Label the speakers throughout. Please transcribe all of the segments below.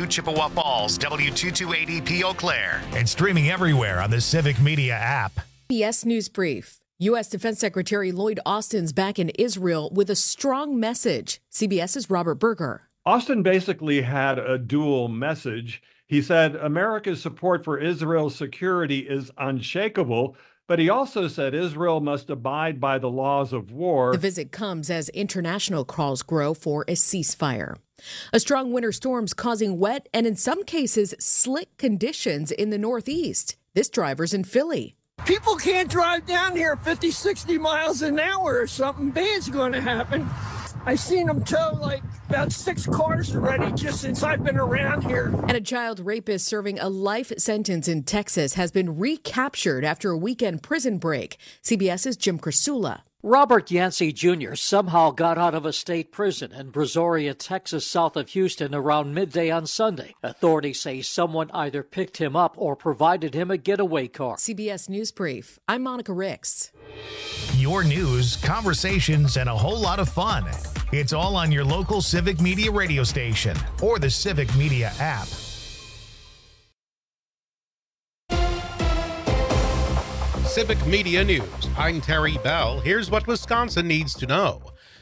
Speaker 1: WVU Chippewa Falls, W228EP Eau Claire, and streaming everywhere on the Civic Media app.
Speaker 2: CBS News Brief. U.S. Defense Secretary Lloyd Austin's back in Israel with a strong message. CBS's Robert Berger.
Speaker 3: Austin basically had a dual message. He said America's support for Israel's security is unshakable, but he also said Israel must abide by the laws of war.
Speaker 2: The visit comes as international calls grow for a ceasefire. A strong winter storm's causing wet and in some cases slick conditions in the Northeast. This driver's in Philly.
Speaker 4: People can't drive down here 50, 60 miles an hour or something bad's going to happen. I've seen them tow like about 6 cars already just since I've been around here.
Speaker 2: And a child rapist serving a life sentence in Texas has been recaptured after a weekend prison break. CBS's Jim Krasula.
Speaker 5: Robert Yancey Jr. somehow got out of a state prison in Brazoria, Texas, south of Houston around midday on Sunday. Authorities say someone either picked him up or provided him a getaway car.
Speaker 2: CBS News Brief. I'm Monica Ricks.
Speaker 1: Your news, conversations, and a whole lot of fun. It's all on your local Civic Media radio station or the Civic Media app.
Speaker 6: Civic Media News. I'm Terry Bell. Here's what Wisconsin needs to know.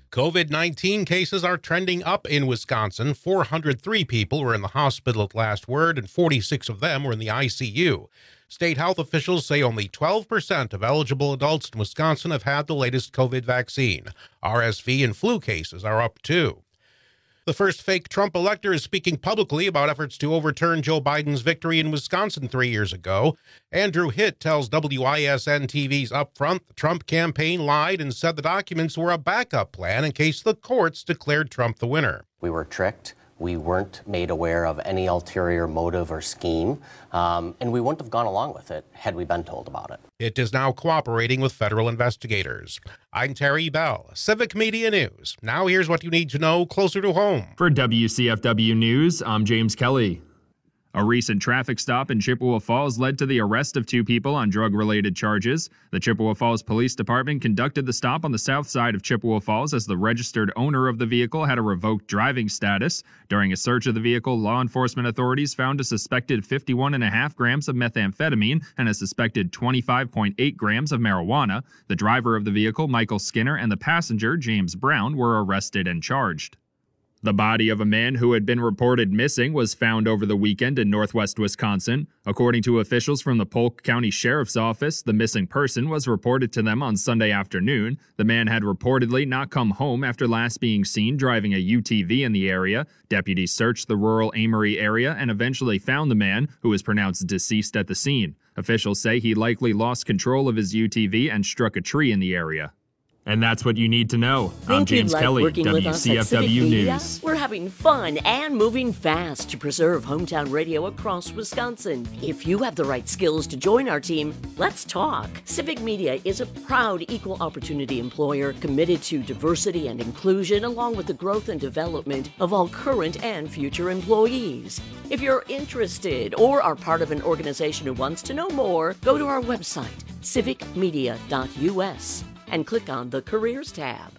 Speaker 6: COVID-19 cases are trending up in Wisconsin. 403 people were in the hospital at last word, and 46 of them were in the ICU. State health officials say only 12% of eligible adults in Wisconsin have had the latest COVID vaccine. RSV and flu cases are up too. The first fake Trump elector is speaking publicly about efforts to overturn Joe Biden's victory in Wisconsin 3 years ago. Andrew Hitt tells WISN-TV's Upfront the Trump campaign lied and said the documents were a backup plan in case the courts declared Trump the winner.
Speaker 7: We were tricked. We weren't made aware of any ulterior motive or scheme, and we wouldn't have gone along with it had we been told about it.
Speaker 6: It is now cooperating with federal investigators. I'm Terry Bell, Civic Media News. Now here's what you need to know closer to home.
Speaker 8: For WCFW News, I'm James Kelly. A recent traffic stop in Chippewa Falls led to the arrest of 2 people on drug-related charges. The Chippewa Falls Police Department conducted the stop on the south side of Chippewa Falls as the registered owner of the vehicle had a revoked driving status. During a search of the vehicle, law enforcement authorities found a suspected 51.5 grams of methamphetamine and a suspected 25.8 grams of marijuana. The driver of the vehicle, Michael Skinner, and the passenger, James Brown, were arrested and charged. The body of a man who had been reported missing was found over the weekend in northwest Wisconsin. According to officials from the Polk County Sheriff's Office, the missing person was reported to them on Sunday afternoon. The man had reportedly not come home after last being seen driving a UTV in the area. Deputies searched the rural Amory area and eventually found the man, who was pronounced deceased at the scene. Officials say he likely lost control of his UTV and struck a tree in the area. And that's what you need to know. I'm James Kelly, WCFW News.
Speaker 9: We're having fun and moving fast to preserve hometown radio across Wisconsin. If you have the right skills to join our team, let's talk. Civic Media is a proud equal opportunity employer committed to diversity and inclusion along with the growth and development of all current and future employees. If you're interested or are part of an organization who wants to know more, go to our website, civicmedia.us. and click on the Careers tab.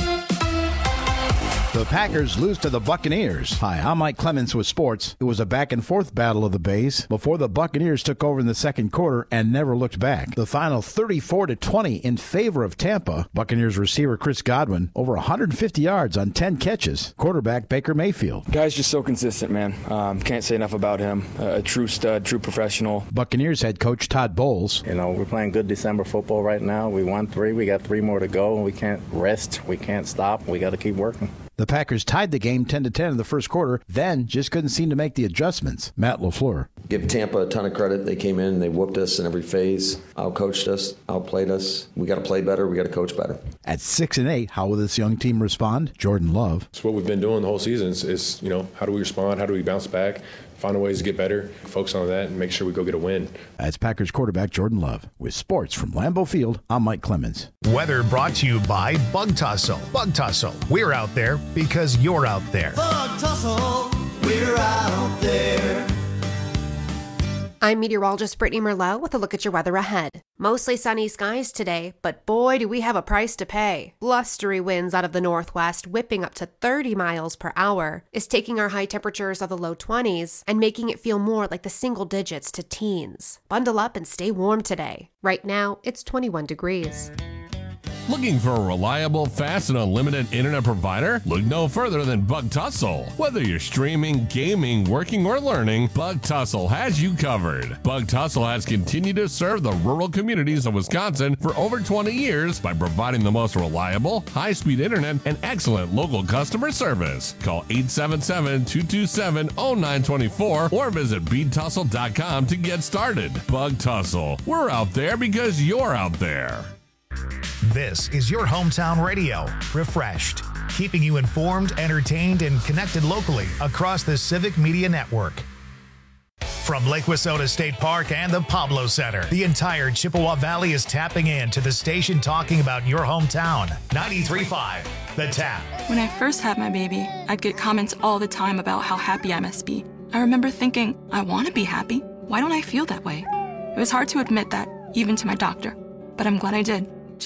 Speaker 10: The Packers lose to the Buccaneers. Hi, I'm Mike Clemens with sports. It was a back-and-forth battle of the Bays before the Buccaneers took over in the second quarter and never looked back. The final 34-20 in favor of Tampa. Buccaneers receiver Chris Godwin, over 150 yards on 10 catches. Quarterback Baker Mayfield.
Speaker 11: Guy's just so consistent, man. Can't say enough about him. A true stud, true professional.
Speaker 10: Buccaneers head coach Todd Bowles.
Speaker 12: You know, we're playing good December football right now. We won 3. We got 3 more to go. We can't rest. We can't stop. We got to keep working.
Speaker 10: The Packers tied the game 10-10 in the first quarter, then just couldn't seem to make the adjustments. Matt LaFleur.
Speaker 13: Give Tampa a ton of credit. They came in and they whooped us in every phase, out-coached us, outplayed us. We got to play better. We got to coach better.
Speaker 10: At 6-8, how will this young team respond? Jordan Love.
Speaker 14: It's what we've been doing the whole season is, how do we respond? How do we bounce back? Find ways to get better, focus on that, and make sure we go get a win.
Speaker 10: That's Packers quarterback Jordan Love. With sports from Lambeau Field, I'm Mike Clemens.
Speaker 1: Weather brought to you by Bug Tussle. Bug Tussle, we're out there because you're out there.
Speaker 15: Bug Tussle, we're out there. I'm meteorologist Brittany Merlot with a look at your weather ahead. Mostly sunny skies today, but boy, do we have a price to pay. Blustery winds out of the northwest, whipping up to 30 miles per hour, is taking our high temperatures of the low 20s and making it feel more like the single digits to teens. Bundle up and stay warm today. Right now, it's 21 degrees.
Speaker 16: Looking for a reliable, fast, and unlimited internet provider? Look no further than Bug Tussle. Whether you're streaming, gaming, working, or learning, Bug Tussle has you covered. Bug Tussle has continued to serve the rural communities of Wisconsin for over 20 years by providing the most reliable, high-speed internet and excellent local customer service. Call 877-227-0924 or visit BeatTussle.com to get started. Bug Tussle. We're out there because you're out there.
Speaker 1: This is your hometown radio, refreshed, keeping you informed, entertained, and connected locally across the Civic Media Network. From Lake Wissota State Park and the Pablo Center, the entire Chippewa Valley is tapping in to the station talking about your hometown. 93.5, The Tap.
Speaker 17: When I first had my baby, I'd get comments all the time about how happy I must be. I remember thinking, I want to be happy. Why don't I feel that way? It was hard to admit that, even to my doctor, but I'm glad I did.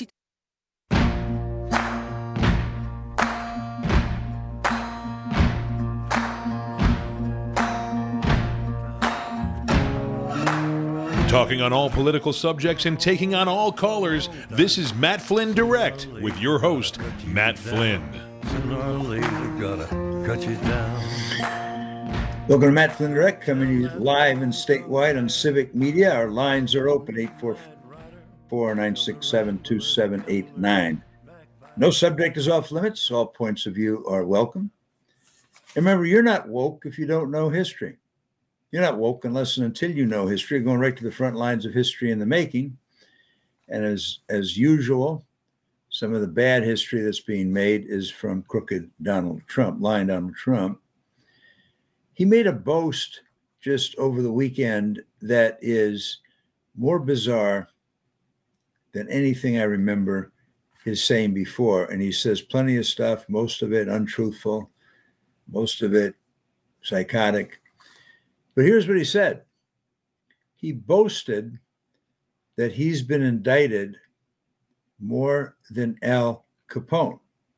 Speaker 18: Talking on all political subjects and taking on all callers, this is Matt Flynn Direct with your host, Matt Flynn.
Speaker 19: Sooner or later, gotta cut you down.
Speaker 20: Welcome to Matt Flynn Direct, coming to you live and statewide on Civic Media. Our lines are open, 844-967-2789. No subject is off limits. All points of view are welcome. And remember, you're not woke if you don't know history. You're not woke unless and until you know history. You're going right to the front lines of history in the making. And as usual, some of the bad history that's being made is from crooked Donald Trump, lying Donald Trump. He made a boast just over the weekend that is more bizarre than anything I remember his saying before. And he says plenty of stuff, most of it untruthful, most of it psychotic. But here's what he said. He boasted that he's been indicted more than Al Capone.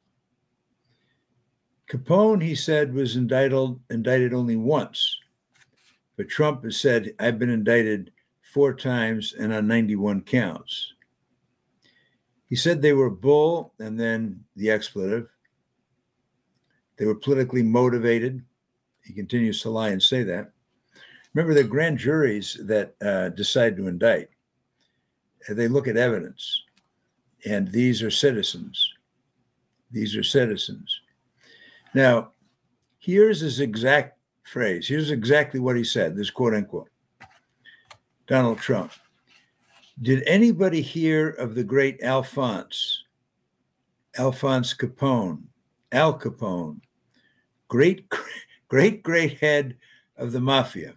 Speaker 20: Capone, he said, was indicted only once. But Trump has said, I've been indicted 4 times and on 91 counts. He said they were bull, and then the expletive. They were politically motivated. He continues to lie and say that. Remember, the grand juries that decide to indict, they look at evidence, and these are citizens. These are citizens. Now, here's his exact phrase. Here's exactly what he said, this quote unquote. Donald Trump. Did anybody hear of the great Alphonse Capone, Al Capone, great head of the mafia?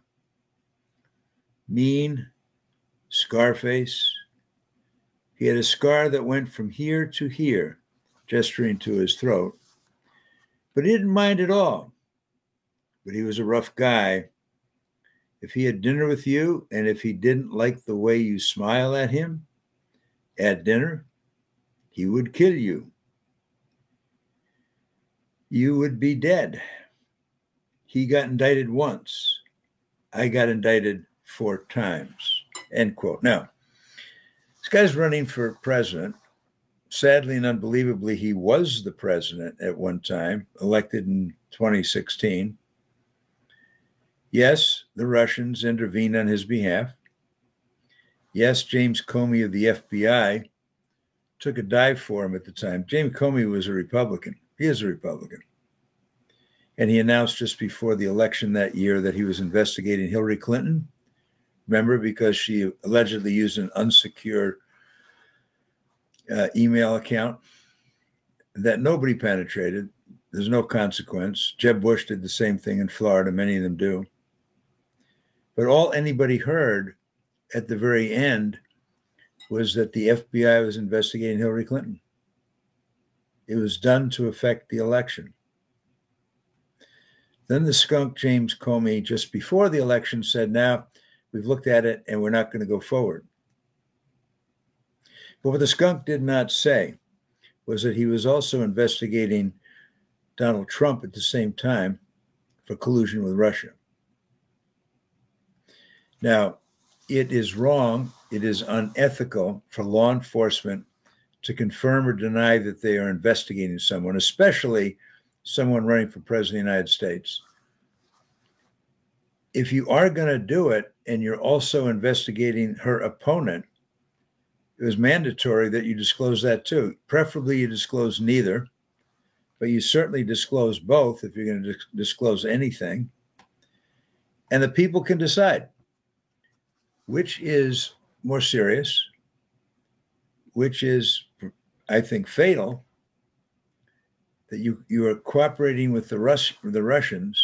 Speaker 20: Mean, Scarface. He had a scar that went from here to here, gesturing to his throat. But he didn't mind at all. But he was a rough guy. If he had dinner with you, and if he didn't like the way you smile at him at dinner, he would kill you. You would be dead. He got indicted once. I got indicted 4 times, end quote. Now, this guy's running for president. Sadly and unbelievably, he was the president at one time, elected in 2016. Yes, the Russians intervened on his behalf. Yes, James Comey of the FBI took a dive for him at the time. James Comey was a Republican. He is a Republican. And he announced just before the election that year that he was investigating Hillary Clinton. Remember, because she allegedly used an unsecured email account that nobody penetrated. There's no consequence. Jeb Bush did the same thing in Florida. Many of them do. But all anybody heard at the very end was that the FBI was investigating Hillary Clinton. It was done to affect the election. Then the skunk James Comey, just before the election, said, now, We've looked at it, and we're not going to go forward. But what the skunk did not say was that he was also investigating Donald Trump at the same time for collusion with Russia. Now, it is wrong, it is unethical for law enforcement to confirm or deny that they are investigating someone, especially someone running for president of the United States. If you are going to do it and you're also investigating her opponent, it was mandatory that you disclose that too. Preferably you disclose neither, but you certainly disclose both if you're going to disclose anything. And the people can decide which is more serious, which is, I think, fatal, that you are cooperating with the Russians,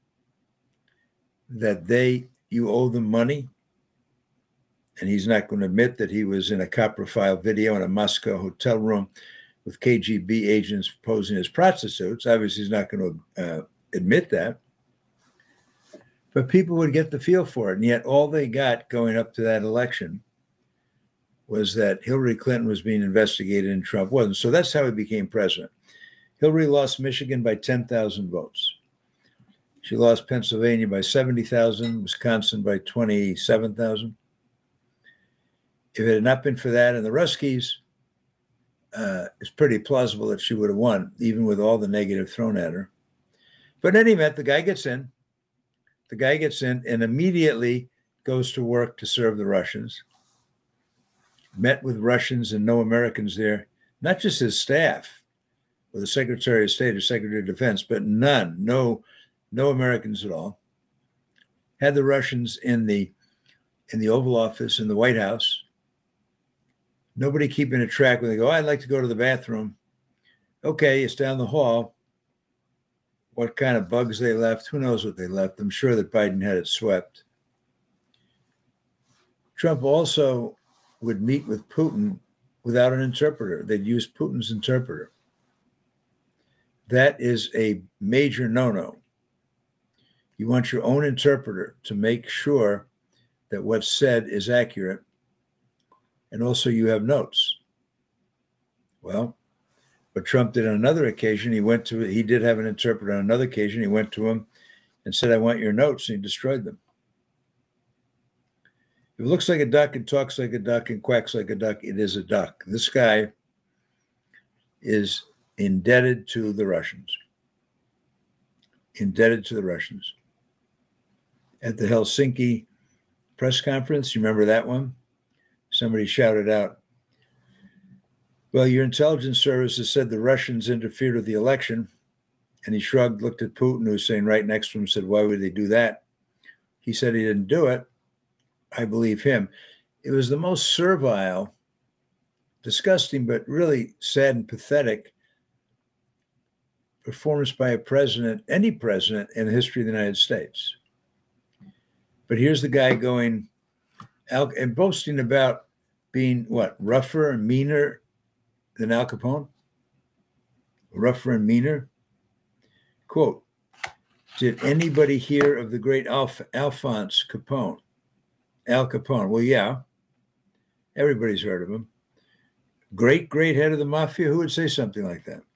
Speaker 20: that you owe them money, and he's not going to admit that he was in a copper file video in a Moscow hotel room with KGB agents posing as prostitutes. Obviously, he's not going to admit that. But people would get the feel for it. And yet all they got going up to that election was that Hillary Clinton was being investigated and Trump wasn't. So that's how he became president. Hillary lost Michigan by 10,000 votes. She lost Pennsylvania by 70,000, Wisconsin by 27,000. If it had not been for that and the Ruskies, it's pretty plausible that she would have won, even with all the negative thrown at her. But in any event, the guy gets in. The guy gets in and immediately goes to work to serve the Russians. Met with Russians and no Americans there, not just his staff, or the Secretary of State or Secretary of Defense, but none, no Americans at all. Had the Russians in the Oval Office in the White House. Nobody keeping a track when they go, I'd like to go to the bathroom. Okay, it's down the hall. What kind of bugs they left, who knows what they left. I'm sure that Biden had it swept. Trump also would meet with Putin without an interpreter. They'd use Putin's interpreter. That is a major no-no. You want your own interpreter to make sure that what's said is accurate. And also you have notes. Well, but Trump did on another occasion. He did have an interpreter on another occasion. He went to him and said, I want your notes. And he destroyed them. If it looks like a duck and talks like a duck and quacks like a duck, it is a duck. This guy is indebted to the Russians. Indebted to the Russians. At the Helsinki press conference, you remember that one? Somebody shouted out, well, your intelligence services said the Russians interfered with the election. And he shrugged, looked at Putin, who was saying right next to him, said, why would they do that? He said he didn't do it. I believe him. It was the most servile, disgusting, but really sad and pathetic performance by a president, any president in the history of the United States. But here's the guy going and boasting about being rougher and meaner than Al Capone? Rougher and meaner? Quote, did anybody hear of the great Alphonse Capone? Al Capone. Well, yeah. Everybody's heard of him. Great head of the mafia. Who would say something like that?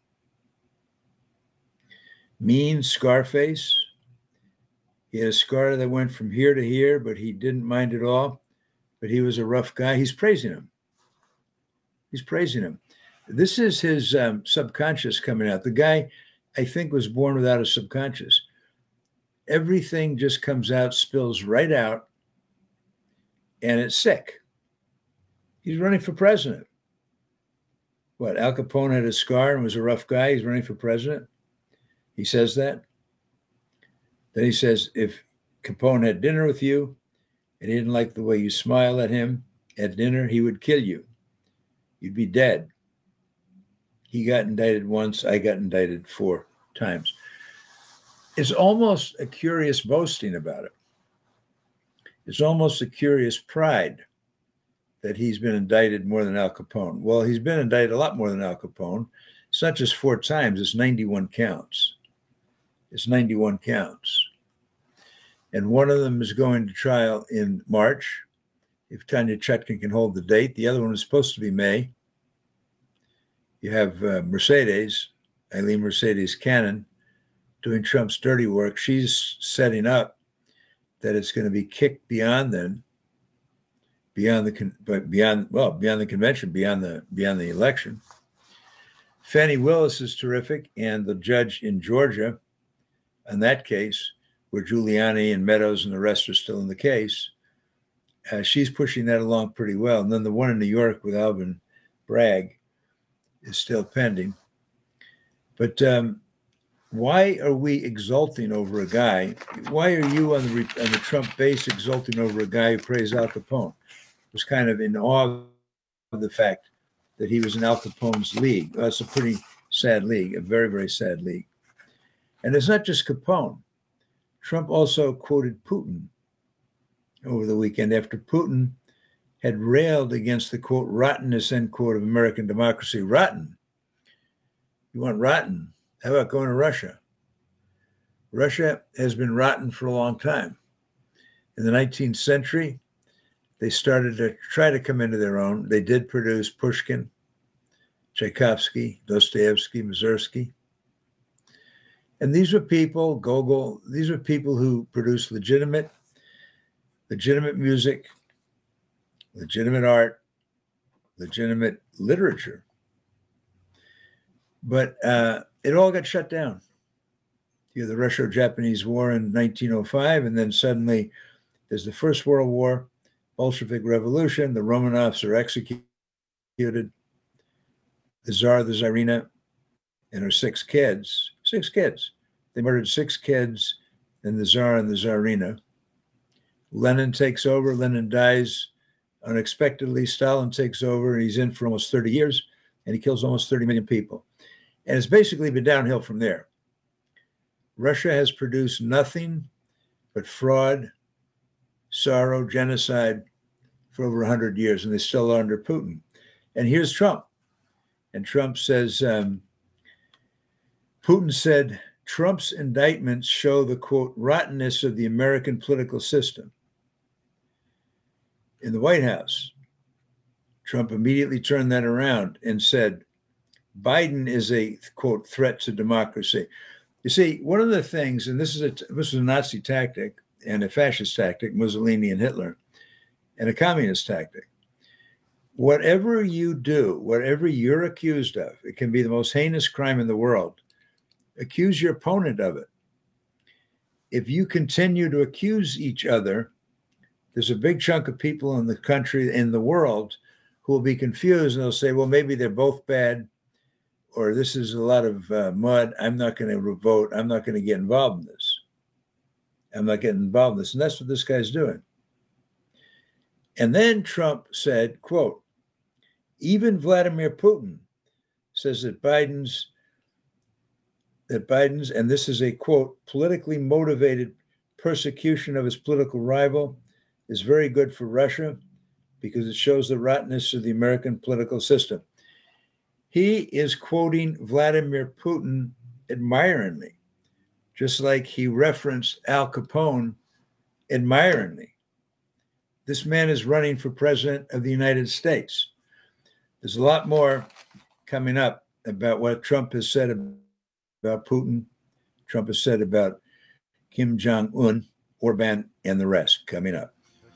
Speaker 20: Mean Scarface. He had a scar that went from here to here, but he didn't mind at all. But he was a rough guy. He's praising him. He's praising him. This is his subconscious coming out. The guy, I think, was born without a subconscious. Everything just comes out, spills right out, and it's sick. He's running for president. What, Al Capone had a scar and was a rough guy? He's running for president? He says that. Then he says, if Capone had dinner with you and he didn't like the way you smile at him at dinner, he would kill you. You'd be dead. He got indicted once. I got indicted 4 times. It's almost a curious boasting about it. It's almost a curious pride that he's been indicted more than Al Capone. Well, he's been indicted a lot more than Al Capone. It's not just 4 times. It's 91 counts. It's 91 counts. and one of them is going to trial in March, if Tanya Chutkan can hold the date. The other one is supposed to be May. You have Eileen Mercedes Cannon, doing Trump's dirty work. She's setting up that it's going to be kicked beyond then, beyond the convention, beyond the election. Fani Willis is terrific, and the judge in Georgia, in that case, where Giuliani and Meadows and the rest are still in the case, she's pushing that along pretty well. And then the one in New York with Alvin Bragg is still pending. But why are we exulting over a guy? Why are you on the Trump base exulting over a guy who praised Al Capone? Was kind of in awe of the fact that he was in Al Capone's league. Well, that's a pretty sad league, a very, very sad league. And it's not just Capone. Trump also quoted Putin over the weekend after Putin had railed against the, quote, rottenness, end quote, of American democracy. Rotten. You want rotten? How about going to Russia? Russia has been rotten for a long time. In the 19th century, they started to try to come into their own. They did produce Pushkin, Tchaikovsky, Dostoevsky, Mussorgsky. And these were people, Gogol, these were people who produced legitimate music, legitimate art, legitimate literature. But it all got shut down. You have the Russo-Japanese War in 1905, and then suddenly there's the First World War, Bolshevik Revolution, the Romanovs are executed, the Tsar, the Tsarina, and her 6 kids. 6 kids. They murdered 6 kids, and the Tsar and the Tsarina. Lenin takes over. Lenin dies unexpectedly. Stalin takes over, and he's in for almost 30 years, and he kills almost 30 million people. And it's basically been downhill from there. Russia has produced nothing but fraud, sorrow, genocide for over 100 years, and they still are under Putin. And here's Trump. And Trump says, Putin said, Trump's indictments show the, quote, rottenness of the American political system. In the White House, Trump immediately turned that around and said, Biden is a, quote, threat to democracy. You see, one of the things, and this was a Nazi tactic and a fascist tactic, Mussolini and Hitler, and a communist tactic. Whatever you do, whatever you're accused of, it can be the most heinous crime in the world, accuse your opponent of it. If you continue to accuse each other, there's a big chunk of people in the country, in the world, who will be confused, and they'll say, well, maybe they're both bad, or this is a lot of mud. I'm not going to vote. I'm not going to get involved in this. I'm not getting involved in this. And that's what this guy's doing. And then Trump said, quote, even Vladimir Putin says that Biden's, and this is a, quote, politically motivated persecution of his political rival is very good for Russia because it shows the rottenness of the American political system. He is quoting Vladimir Putin admiringly, just like he referenced Al Capone admiringly. This man is running for president of the United States. There's a lot more coming up about what Trump has said about Putin, Trump has said about Kim Jong-un, Orban, and the rest coming up.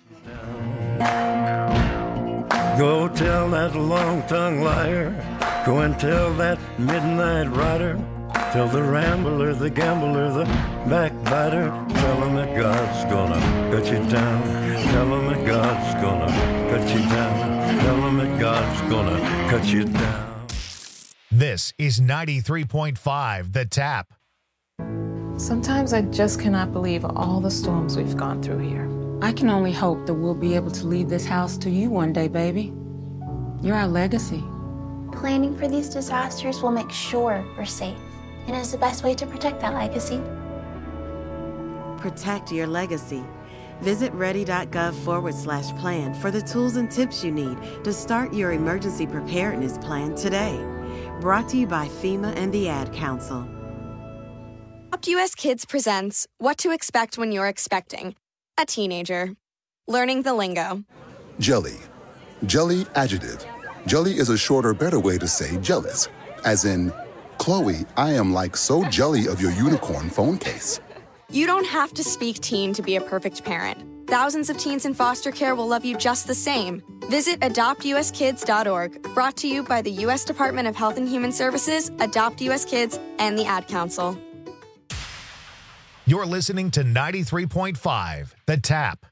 Speaker 19: Go tell that long-tongued liar. Go and tell that midnight rider. Tell the rambler, the gambler, the backbiter. Tell him that God's gonna cut you down. Tell him that God's gonna cut you down. Tell him that God's gonna cut you down.
Speaker 1: This is 93.5 The Tap.
Speaker 21: Sometimes I just cannot believe all the storms we've gone through here. I can only hope that we'll be able to leave this house to you one day, baby. You're our legacy.
Speaker 22: Planning for these disasters will make sure we're safe, and is the best way to protect that legacy.
Speaker 23: Protect your legacy. Visit ready.gov/plan for the tools and tips you need to start your emergency preparedness plan today. Brought to you by FEMA and the Ad Council.
Speaker 3: Adopt US Kids presents What to Expect When You're Expecting a Teenager. Learning the lingo.
Speaker 4: Jelly. Jelly adjective. Jelly is a shorter, better way to say jealous. As in, Chloe, I am like so jelly of your unicorn phone case.
Speaker 3: You don't have to speak teen to be a perfect parent. Thousands of teens in foster care will love you just the same. Visit adoptuskids.org, brought to you by the U.S. Department of Health and Human Services, Adopt US Kids, and the Ad Council.
Speaker 1: You're listening to 93.5, The Tap.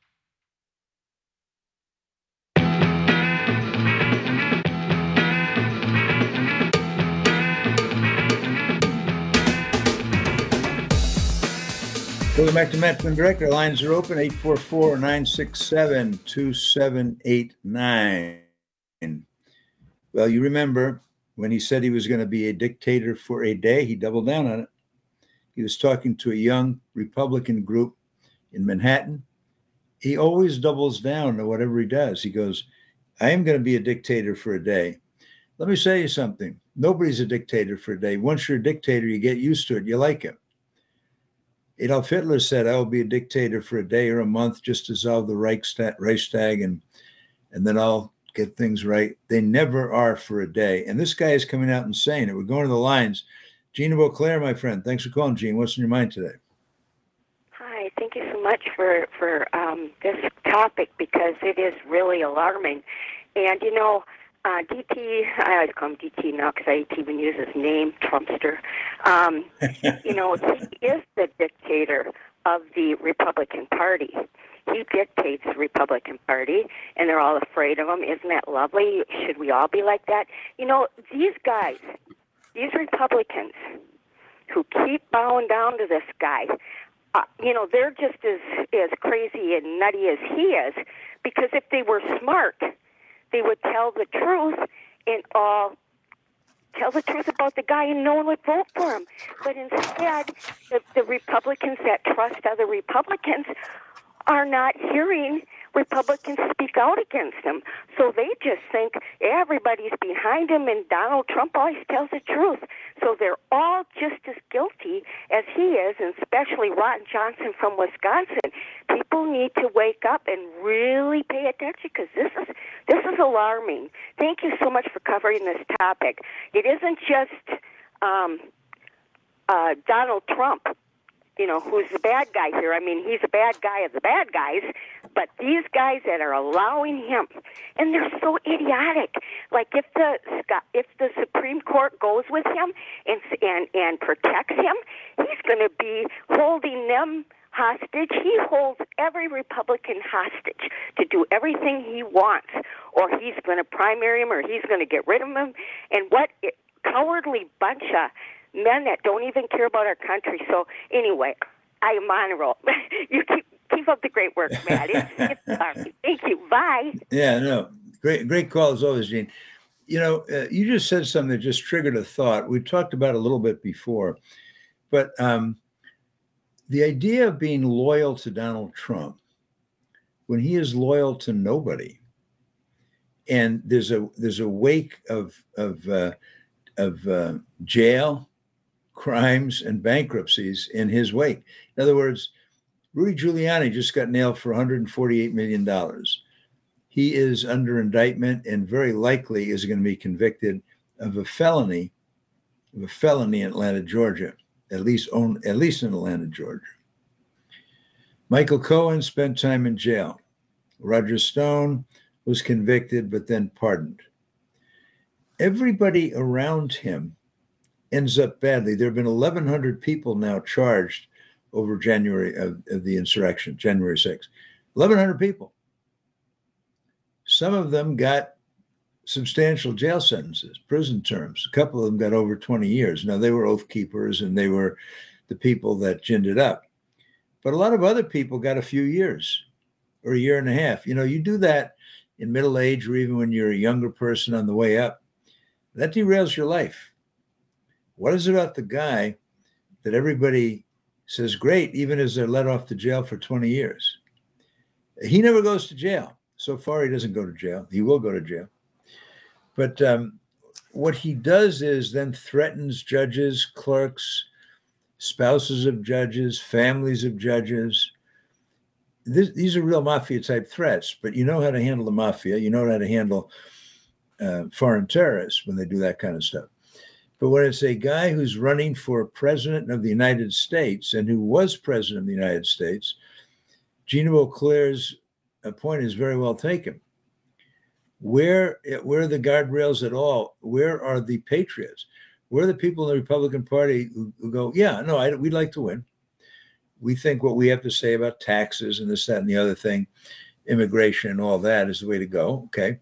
Speaker 20: Welcome back to Matt Flynn Direct. Our lines are open, 844-967-2789. Well, you remember when he said he was going to be a dictator for a day, he doubled down on it. He was talking to a young Republican group in Manhattan. He always doubles down on whatever he does. He goes, I am going to be a dictator for a day. Let me say you something. Nobody's a dictator for a day. Once you're a dictator, you get used to it. You like it. Adolf Hitler said, I will be a dictator for a day or a month, just dissolve the Reichstag, and then I'll get things right. They never are for a day. And this guy is coming out and saying it. We're going to the lines. Gene of Eau Claire, my friend. Thanks for calling, Gene. What's in your mind today?
Speaker 5: Hi. Thank you so much for this topic, because it is really alarming. And, you know, DT, I always call him DT now because I hate to even use his name, Trumpster. You know, he is the dictator of the Republican Party. He dictates the Republican Party, and they're all afraid of him. Isn't that lovely? Should we all be like that? You know, these guys, these Republicans who keep bowing down to this guy, you know, they're just as crazy and nutty as he is, because if they were smart, they would tell the truth and tell the truth about the guy, and no one would vote for him. But instead, the Republicans that trust other Republicans are not hearing Republicans speak out against him. So they just think everybody's behind him, and Donald Trump always tells the truth. So they're all just as guilty as he is, and especially Ron Johnson from Wisconsin. People need to wake up and really pay attention, because this is alarming. Thank you so much for covering this topic. It isn't just Donald Trump, you know, who's the bad guy here. I mean, he's a bad guy of the bad guys, but these guys that are allowing him, and they're so idiotic. Like if the Supreme Court goes with him and protects him, he's going to be holding them hostage. He holds every Republican hostage to do everything he wants, or he's going to primary him, or he's going to get rid of him. And what cowardly bunch of men that don't even care about our country. So anyway, I am on a roll. You keep up the great work, Matt. It's sorry. Thank you. Bye.
Speaker 20: Yeah, no, great call as always, Gene. You know, you just said something that just triggered a thought. We talked about it a little bit before, but the idea of being loyal to Donald Trump when he is loyal to nobody, and there's a wake of jail, crimes, and bankruptcies in his wake. In other words, Rudy Giuliani just got nailed for $148 million. He is under indictment and very likely is going to be convicted of a felony in Atlanta, Georgia, at least in Atlanta, Georgia. Michael Cohen spent time in jail. Roger Stone was convicted but then pardoned. Everybody around him ends up badly. There have been 1,100 people now charged over January of the insurrection, January 6th. 1,100 people. Some of them got substantial jail sentences, prison terms. A couple of them got over 20 years. Now, they were oath keepers, and they were the people that ginned it up. But a lot of other people got a few years or a year and a half. You know, you do that in middle age or even when you're a younger person on the way up, that derails your life. What is it about the guy that everybody says, great, even as they're let off to jail for 20 years? He never goes to jail. So far, he doesn't go to jail. He will go to jail. But what he does is then threatens judges, clerks, spouses of judges, families of judges. These are real mafia-type threats, but you know how to handle the mafia. You know how to handle foreign terrorists when they do that kind of stuff. But when it's a guy who's running for president of the United States and who was president of the United States, Gina Beauclair's point is very well taken. Where are the guardrails at all? Where are the patriots? Where are the people in the Republican Party who go, yeah, no, we'd like to win. We think what we have to say about taxes and this, that, and the other thing, immigration and all that is the way to go. Okay.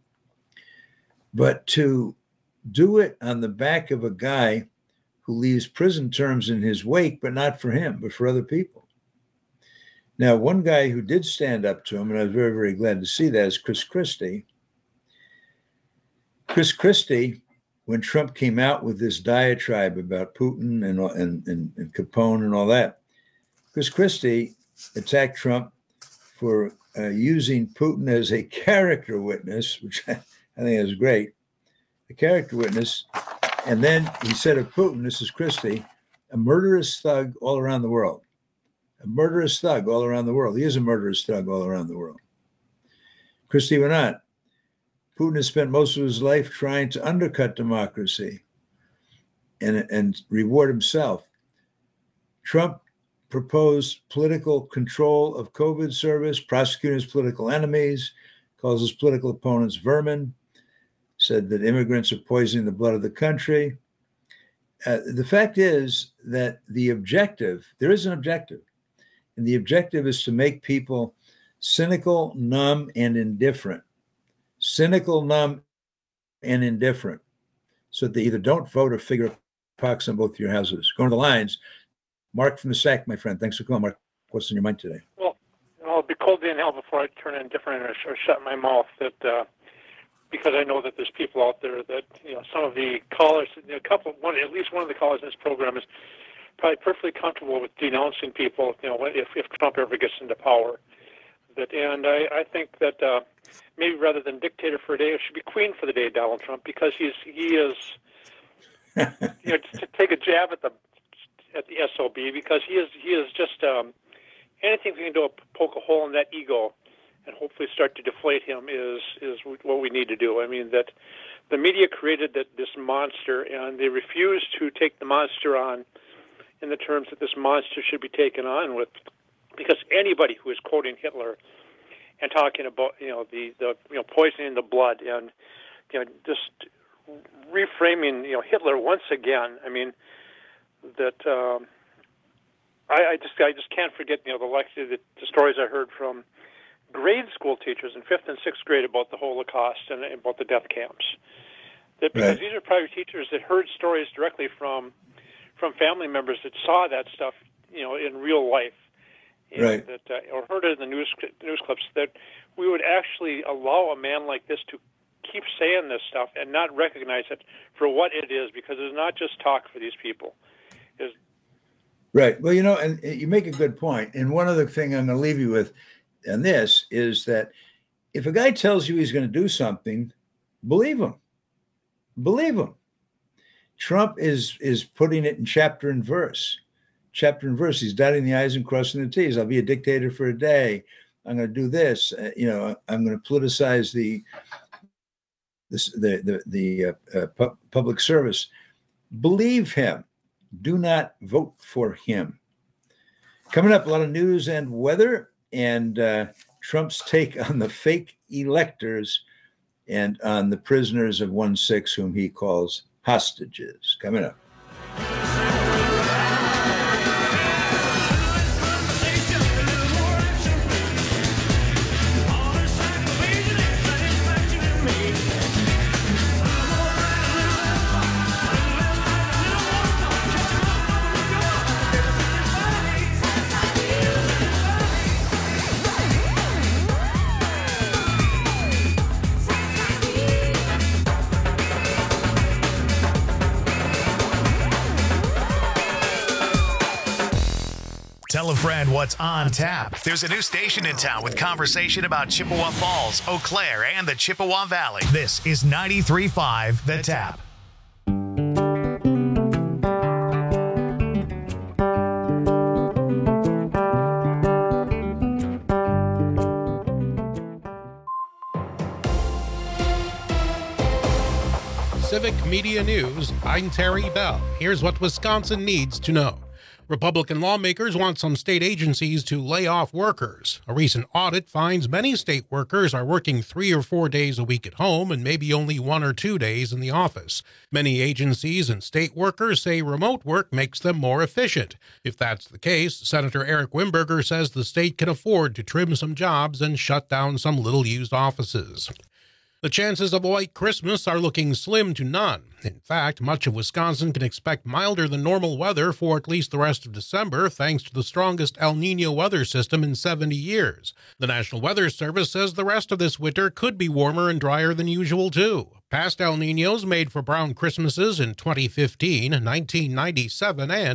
Speaker 20: But to do it on the back of a guy who leaves prison terms in his wake, but not for him, but for other people. Now, one guy who did stand up to him, and I was very, very glad to see that, is Chris Christie. Chris Christie, when Trump came out with this diatribe about Putin and Capone and all that, Chris Christie attacked Trump for using Putin as a character witness, which I think is great. A character witness, and then he said of Putin, this is Christie, a murderous thug all around the world. A murderous thug all around the world. He is a murderous thug all around the world. Christie went on. Putin has spent most of his life trying to undercut democracy and reward himself. Trump proposed political control of COVID service, prosecuting his political enemies, calls his political opponents vermin, said that immigrants are poisoning the blood of the country. The fact is that there is an objective, and the objective is to make people cynical, numb, and indifferent. Cynical, numb, and indifferent, so that they either don't vote or figure a pox on both your houses. Going to the lines, Mark from the SAC, my friend. Thanks for calling, Mark. What's in your mind today?
Speaker 2: Well, I'll be cold in hell before I turn indifferent or shut my mouth. Because I know that there's people out there that, some of the callers, at least one of the callers in this program is probably perfectly comfortable with denouncing people, if Trump ever gets into power. I think that maybe rather than dictator for a day, it should be queen for the day, Donald Trump, because he is, to take a jab at the SOB, because he is just anything we can do to poke a hole in that ego and hopefully start to deflate him is what we need to do. I mean, that the media created this monster, and they refuse to take the monster on in the terms that this monster should be taken on with, because anybody who is quoting Hitler and talking about the poisoning the blood and just reframing Hitler once again. I mean that I just can't forget the stories I heard from grade school teachers in 5th and 6th grade about the Holocaust and about the death camps. Because these are probably teachers that heard stories directly from family members that saw that stuff, in real life, and that or heard it in the news clips. That we would actually allow a man like this to keep saying this stuff and not recognize it for what it is, because it's not just talk for these people.
Speaker 20: Right. Well, and you make a good point. And one other thing I'm going to leave you with. And this is that if a guy tells you he's going to do something, believe him. Believe him. Trump is putting it in chapter and verse. Chapter and verse. He's dotting the I's and crossing the T's. I'll be a dictator for a day. I'm going to do this. I'm going to politicize the public service. Believe him. Do not vote for him. Coming up, a lot of news and weather. And Trump's take on the fake electors and on the prisoners of 1-6, whom he calls hostages. Coming up.
Speaker 1: Tell a friend what's on tap. There's a new station in town with conversation about Chippewa Falls, Eau Claire, and the Chippewa Valley. This is 93.5 The Tap.
Speaker 6: Civic Media News, I'm Terry Bell. Here's what Wisconsin needs to know. Republican lawmakers want some state agencies to lay off workers. A recent audit finds many state workers are working 3 or 4 days a week at home and maybe only 1 or 2 days in the office. Many agencies and state workers say remote work makes them more efficient. If that's the case, Senator Eric Wimberger says the state can afford to trim some jobs and shut down some little-used offices. The chances of a white Christmas are looking slim to none. In fact, much of Wisconsin can expect milder than normal weather for at least the rest of December, thanks to the strongest El Niño weather system in 70 years. The National Weather Service says the rest of this winter could be warmer and drier than usual, too. Past El Niños made for brown Christmases in 2015, 1997, and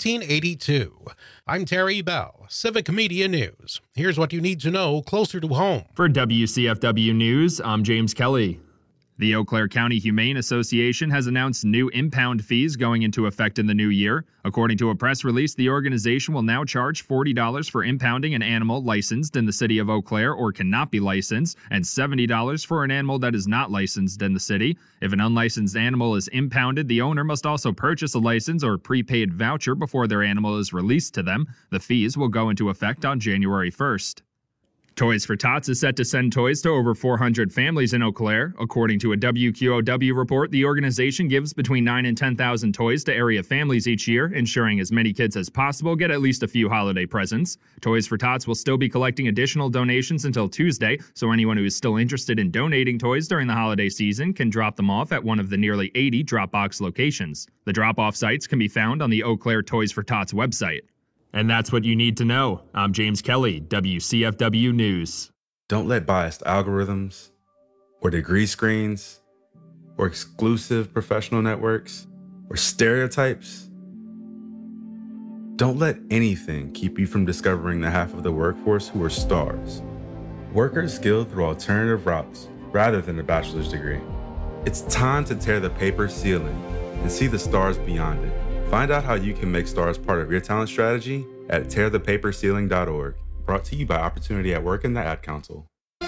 Speaker 6: 1982. I'm Terry Bell, Civic Media News. Here's what you need to know closer to home.
Speaker 7: For WCFW News, I'm James Kelly. The Eau Claire County Humane Association has announced new impound fees going into effect in the new year. According to a press release, the organization will now charge $40 for impounding an animal licensed in the city of Eau Claire or cannot be licensed, and $70 for an animal that is not licensed in the city. If an unlicensed animal is impounded, the owner must also purchase a license or prepaid voucher before their animal is released to them. The fees will go into effect on January 1st. Toys for Tots is set to send toys to over 400 families in Eau Claire. According to a WQOW report, the organization gives between 9,000 and 10,000 toys to area families each year, ensuring as many kids as possible get at least a few holiday presents. Toys for Tots will still be collecting additional donations until Tuesday, so anyone who is still interested in donating toys during the holiday season can drop them off at one of the nearly 80 drop-box locations. The drop-off sites can be found on the Eau Claire Toys for Tots website. And that's what you need to know. I'm James Kelly, WCFW News.
Speaker 8: Don't let biased algorithms, or degree screens, or exclusive professional networks, or stereotypes. Don't let anything keep you from discovering the half of the workforce who are stars. Workers skilled through alternative routes rather than a bachelor's degree. It's time to tear the paper ceiling and see the stars beyond it. Find out how you can make stars part of your talent strategy at tearthepaperceiling.org. Brought to you by Opportunity at Work and the Ad Council.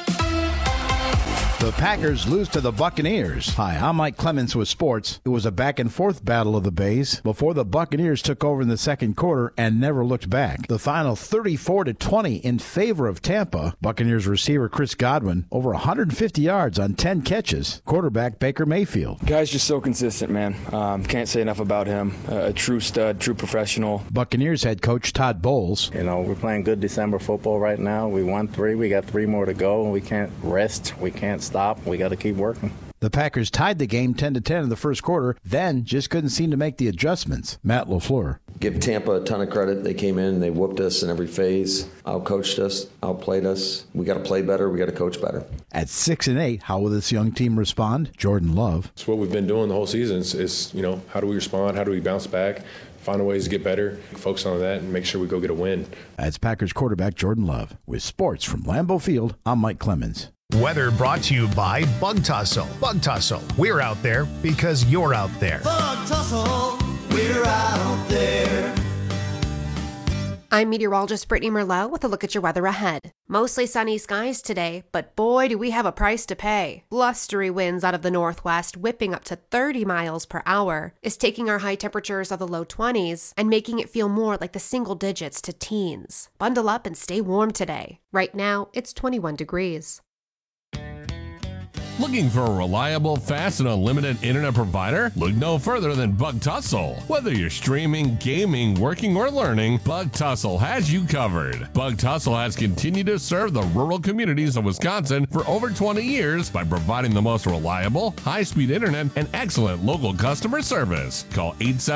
Speaker 10: The Packers lose to the Buccaneers. Hi, I'm Mike Clemens with sports. It was a back-and-forth battle of the Bays before the Buccaneers took over in the second quarter and never looked back. The final 34-20 in favor of Tampa. Buccaneers receiver Chris Godwin over 150 yards on 10 catches. Quarterback Baker Mayfield.
Speaker 11: Guy's just so consistent, man. Can't say enough about him. A true stud, true professional.
Speaker 10: Buccaneers head coach Todd Bowles.
Speaker 12: You know, we're playing good December football right now. We won 3. We got 3 more to go. We can't rest. We can't stop. We got to keep working.
Speaker 10: The Packers tied the game 10-10 in the first quarter, then just couldn't seem to make the adjustments. Matt LaFleur.
Speaker 13: Give Tampa a ton of credit. They came in, they whooped us in every phase, out-coached us, outplayed us. We got to play better. We got to coach better.
Speaker 10: At 6-8, how will this young team respond? Jordan Love.
Speaker 14: It's what we've been doing the whole season is how do we respond? How do we bounce back? Find ways to get better, focus on that, and make sure we go get a win.
Speaker 10: That's Packers quarterback Jordan Love. With sports from Lambeau Field, I'm Mike Clemens.
Speaker 1: Weather brought to you by Bug Tussle. Bug Tussle, we're out there because you're out there.
Speaker 24: Bug Tussle, we're out there.
Speaker 15: I'm meteorologist Brittany Merlot with a look at your weather ahead. Mostly sunny skies today, but boy, do we have a price to pay. Blustery winds out of the northwest, whipping up to 30 miles per hour, is taking our high temperatures of the low 20s and making it feel more like the single digits to teens. Bundle up and stay warm today. Right now, it's 21 degrees.
Speaker 16: Looking for a reliable, fast, and unlimited internet provider? Look no further than Bug Tussle. Whether you're streaming, gaming, working, or learning, Bug Tussle has you covered. Bug Tussle has continued to serve the rural communities of Wisconsin for over 20 years by providing the most reliable, high-speed internet and excellent local customer service. Call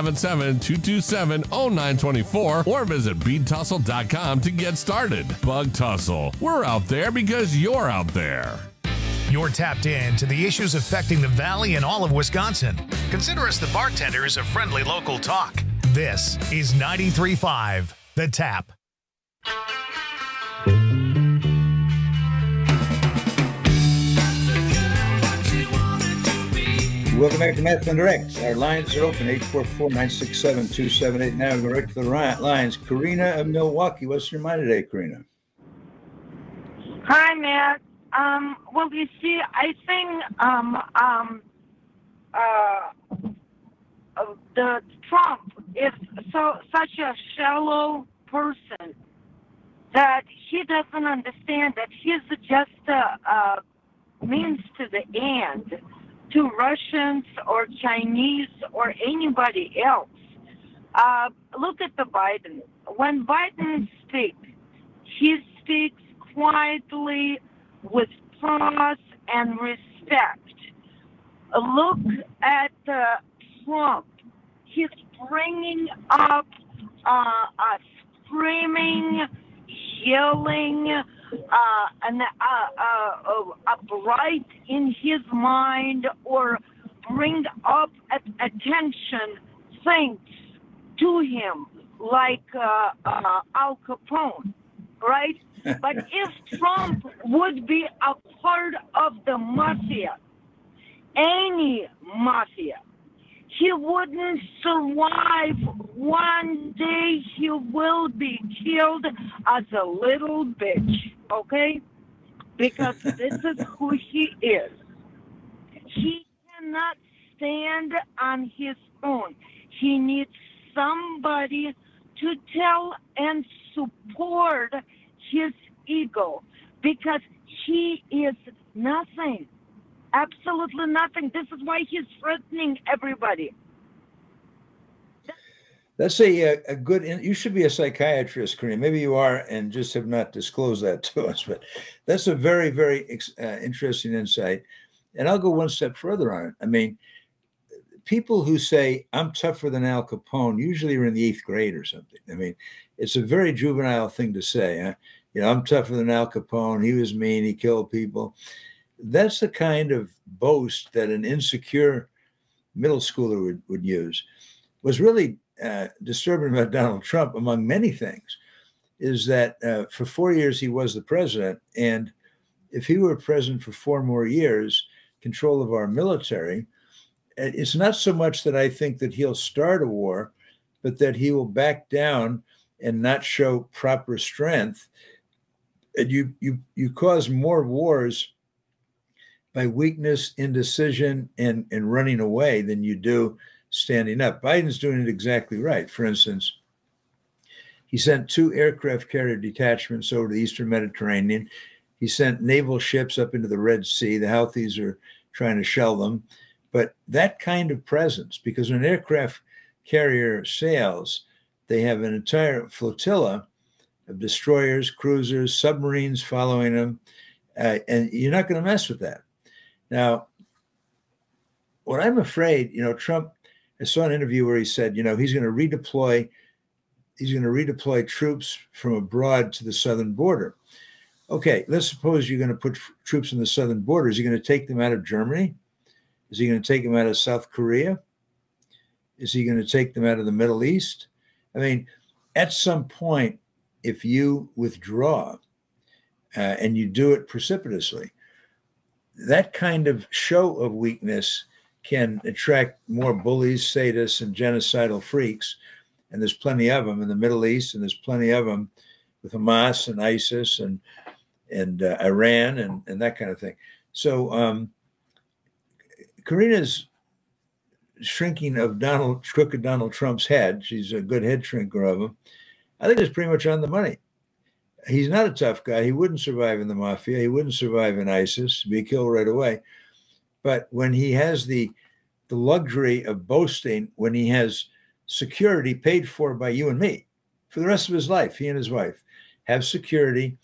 Speaker 16: 877-227-0924 or visit BeatTussle.com to get started. Bug Tussle. We're out there because you're out there.
Speaker 1: You're tapped in to the issues affecting the Valley and all of Wisconsin. Consider us the bartenders of friendly local talk. This is 93.5 The Tap.
Speaker 20: Welcome back to Matt Flynn Direct. Our lines are open, 844-967-2789. Now we go right to the lines. Karina of Milwaukee. What's your mind today, Karina?
Speaker 25: Hi, Matt. Well, you see, I think
Speaker 9: the Trump is such a shallow person that he doesn't understand that he's just a means to the end to Russians or Chinese or anybody else. Look at the Biden. When Biden speaks, he speaks quietly with trust and respect. Look at Trump. He's bringing up screaming, yelling, and upright in his mind, or bring up attention things to him like Al Capone, right? But if Trump would be a part of the mafia, any mafia, he wouldn't survive. One day he will be killed as a little bitch, okay? Because this is who he is. He cannot stand on his own. He needs somebody to tell and support his ego, because he is nothing. Absolutely nothing. This is why he's threatening everybody.
Speaker 20: That's a good, you should be a psychiatrist, Kareem. Maybe you are and just have not disclosed that to us, but that's a very, very interesting insight. And I'll go one step further on it. I mean, people who say, I'm tougher than Al Capone, usually are in the 8th grade or something. I mean, it's a very juvenile thing to say. Huh? You know, I'm tougher than Al Capone. He was mean. He killed people. That's the kind of boast that an insecure middle schooler would use. What's really disturbing about Donald Trump, among many things, is that for 4 years he was the president. And if he were president for 4 more years, control of our military, it's not so much that I think that he'll start a war, but that he will back down and not show proper strength. And you cause more wars by weakness, indecision, and running away than you do standing up. Biden's doing it exactly right. For instance, he sent 2 aircraft carrier detachments over the Eastern Mediterranean. He sent naval ships up into the Red Sea. The Houthis are trying to shell them. But that kind of presence, because when an aircraft carrier sails, they have an entire flotilla of destroyers, cruisers, submarines following them, and you're not going to mess with that. Now, what I'm afraid, Trump, I saw an interview where he said, he's going to redeploy troops from abroad to the southern border. Okay, let's suppose you're going to put troops on the southern border. Is he going to take them out of Germany? Is he going to take them out of South Korea? Is he going to take them out of the Middle East? I mean, at some point, if you withdraw and you do it precipitously, that kind of show of weakness can attract more bullies, sadists, and genocidal freaks. And there's plenty of them in the Middle East, and there's plenty of them with Hamas and ISIS and Iran and that kind of thing. So Karina's shrinking of crooked Donald Trump's head. She's a good head shrinker of him. I think it's pretty much on the money. He's not a tough guy. He wouldn't survive in the mafia. He wouldn't survive in ISIS, be killed right away. But when he has the luxury of boasting, when he has security paid for by you and me for the rest of his life, he and his wife have security,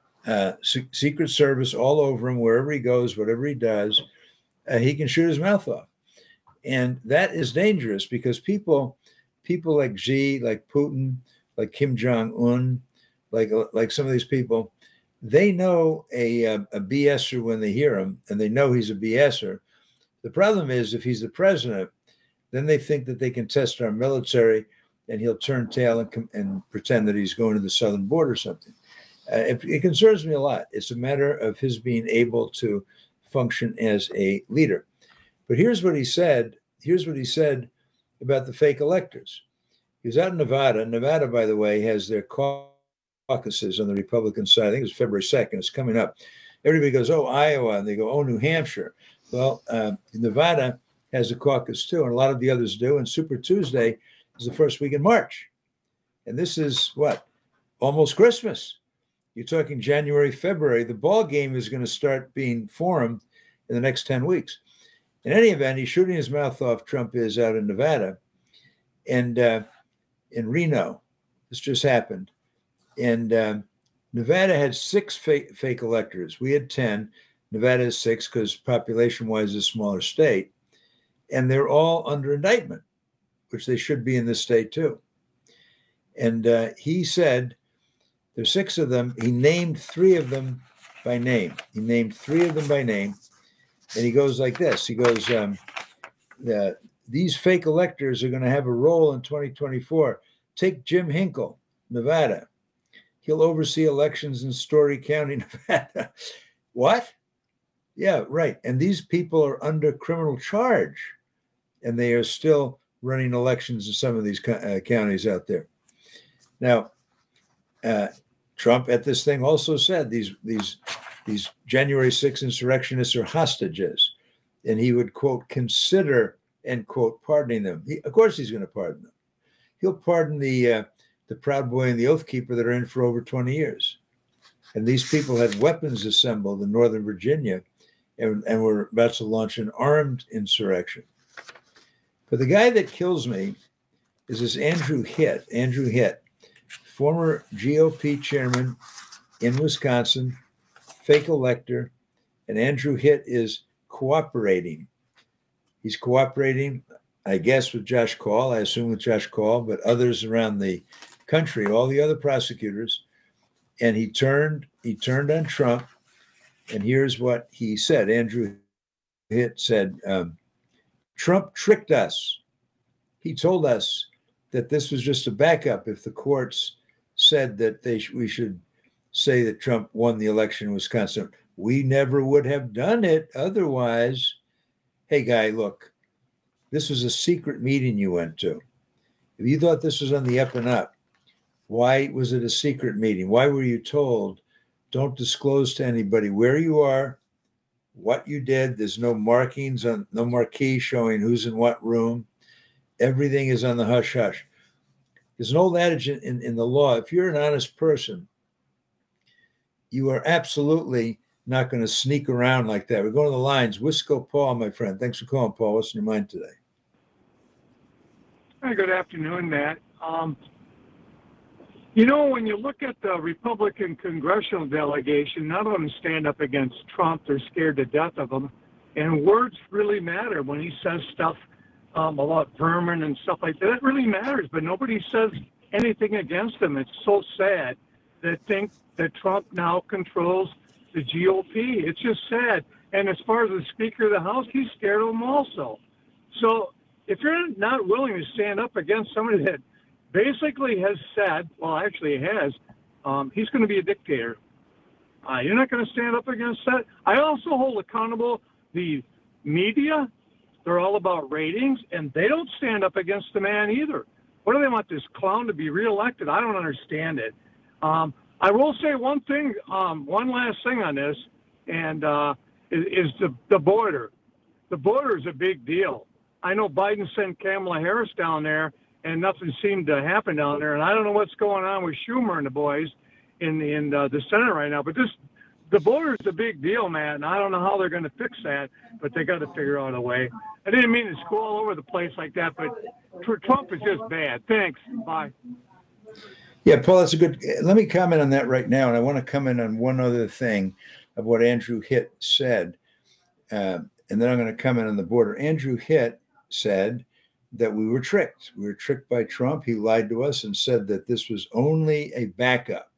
Speaker 20: Secret Service all over him, wherever he goes, whatever he does, he can shoot his mouth off. And that is dangerous because people like Xi, like Putin, like Kim Jong-un, like some of these people, they know a BSer when they hear him, and they know he's a BSer. The problem is if he's the president, then they think that they can test our military and he'll turn tail and pretend that he's going to the southern border or something. It concerns me a lot. It's a matter of his being able to function as a leader. But here's what he said. Here's what he said about the fake electors. He was out in Nevada. Nevada, by the way, has their caucuses on the Republican side. I think it's February 2nd. It's coming up. Everybody goes, oh, Iowa. And they go, oh, New Hampshire. Well, Nevada has a caucus too, and a lot of the others do. And Super Tuesday is the first week in March. And this is what? Almost Christmas. You're talking January, February. The ball game is going to start being formed in the next 10 weeks. In any event, he's shooting his mouth off, Trump is, out in Nevada. And in Reno, this just happened. And Nevada had 6 fake electors. We had 10. Nevada is 6 because population-wise, it's a smaller state. And they're all under indictment, which they should be in this state too. And he said there's 6 of them. He named 3 of them by name. And he goes like this. He goes, these fake electors are going to have a role in 2024. Take Jim Hinkle, Nevada. He'll oversee elections in Story County, Nevada. What? Yeah, right. And these people are under criminal charge, and they are still running elections in some of these counties out there. Now, Trump at this thing also said these January 6th insurrectionists are hostages, and he would, quote, consider, end quote, pardoning them. Of course he's going to pardon them. He'll pardon the Proud Boy and the Oath Keeper that are in for over 20 years. And these people had weapons assembled in Northern Virginia and were about to launch an armed insurrection. But the guy that kills me is this Andrew Hitt. Andrew Hitt, former GOP chairman in Wisconsin, fake elector, and Andrew Hitt is cooperating. He's cooperating, I guess, with Josh Kaul, I assume with Josh Kaul, but others around the country, all the other prosecutors. And he turned on Trump. And here's what he said. Andrew Hitt said, Trump tricked us. He told us that this was just a backup if the courts said that we should say that Trump won the election in Wisconsin. We never would have done it otherwise. Hey, guy, look, this was a secret meeting you went to. If you thought this was on the up and up, why was it a secret meeting? Why were you told, don't disclose to anybody where you are, what you did? There's no markings, no marquee showing who's in what room. Everything is on the hush hush. There's an old adage in the law, if you're an honest person, you are absolutely not going to sneak around like that. We're going to the lines. Wisco Paul, my friend. Thanks for calling, Paul. What's in your mind today?
Speaker 17: Hi, good afternoon, Matt. You know, when you look at the Republican congressional delegation, none of them stand up against Trump. They're scared to death of him. And words really matter when he says stuff about vermin and stuff like that. It really matters, but nobody says anything against him. It's so sad that think that Trump now controls the GOP. It's just sad. And as far as the Speaker of the House, he's scared of him also. So if you're not willing to stand up against somebody that basically has said, well, actually has, he's going to be a dictator. You're not going to stand up against that. I also hold accountable the media. They're all about ratings, and they don't stand up against the man either. What do they want, this clown to be reelected? I don't understand it. I will say one thing, one last thing on this, and is the border. The border is a big deal. I know Biden sent Kamala Harris down there, and nothing seemed to happen down there. And I don't know what's going on with Schumer and the boys in the Senate right now. But the border is a big deal, man. And I don't know how they're going to fix that, but they got to figure out a way. I didn't mean to go all over the place like that, but Trump is just bad. Thanks. Bye.
Speaker 20: Yeah, Paul, that's a good. Let me comment on that right now. And I want to comment on one other thing of what Andrew Hitt said. And then I'm going to comment on the border. Andrew Hitt said that we were tricked. We were tricked by Trump. He lied to us and said that this was only a backup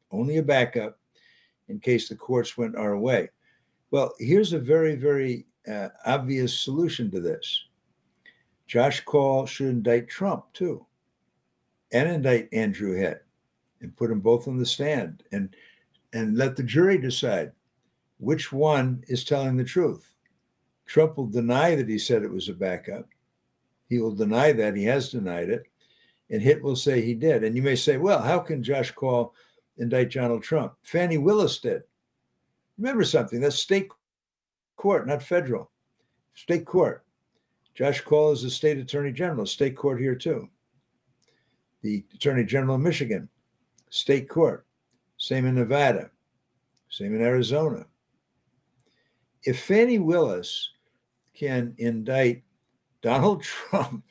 Speaker 20: in case the courts went our way. Well, here's a very, very obvious solution to this. Josh Kaul should indict Trump too, and indict Andrew Hitt, and put them both on the stand, and let the jury decide which one is telling the truth. Trump will deny that he said it was a backup. He will deny that. He has denied it. And Hitt will say he did. And you may say, well, how can Josh Kaul indict Donald Trump? Fannie Willis did. Remember something, that's state court, not federal. State court. Josh Call is the state attorney general, state court here too. The attorney general of Michigan, state court. Same in Nevada. Same in Arizona. If Fani Willis can indict Donald Trump